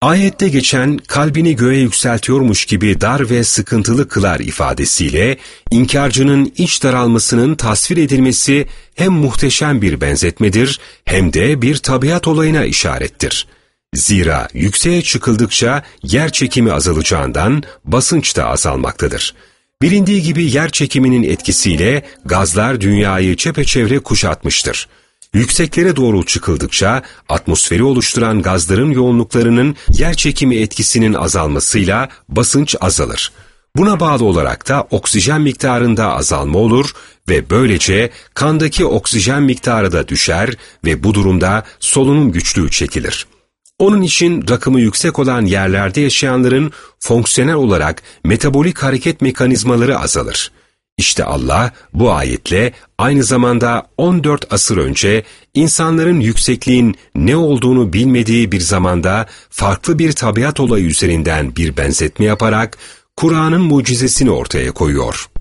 Ayette geçen kalbini göğe yükseltiyormuş gibi dar ve sıkıntılı kılar ifadesiyle inkarcının iç daralmasının tasvir edilmesi hem muhteşem bir benzetmedir hem de bir tabiat olayına işarettir. Zira yükseğe çıkıldıkça yer çekimi azalacağından basınç da azalmaktadır. Bilindiği gibi yer çekiminin etkisiyle gazlar dünyayı çepeçevre kuşatmıştır. Yükseklere doğru çıkıldıkça atmosferi oluşturan gazların yoğunluklarının yerçekimi etkisinin azalmasıyla basınç azalır. Buna bağlı olarak da oksijen miktarında azalma olur ve böylece kandaki oksijen miktarı da düşer ve bu durumda solunum güçlüğü çekilir. Onun için rakımı yüksek olan yerlerde yaşayanların fonksiyonel olarak metabolik hareket mekanizmaları azalır. İşte Allah bu ayetle aynı zamanda 14 asır önce insanların yüksekliğin ne olduğunu bilmediği bir zamanda farklı bir tabiat olayı üzerinden bir benzetme yaparak Kur'an'ın mucizesini ortaya koyuyor.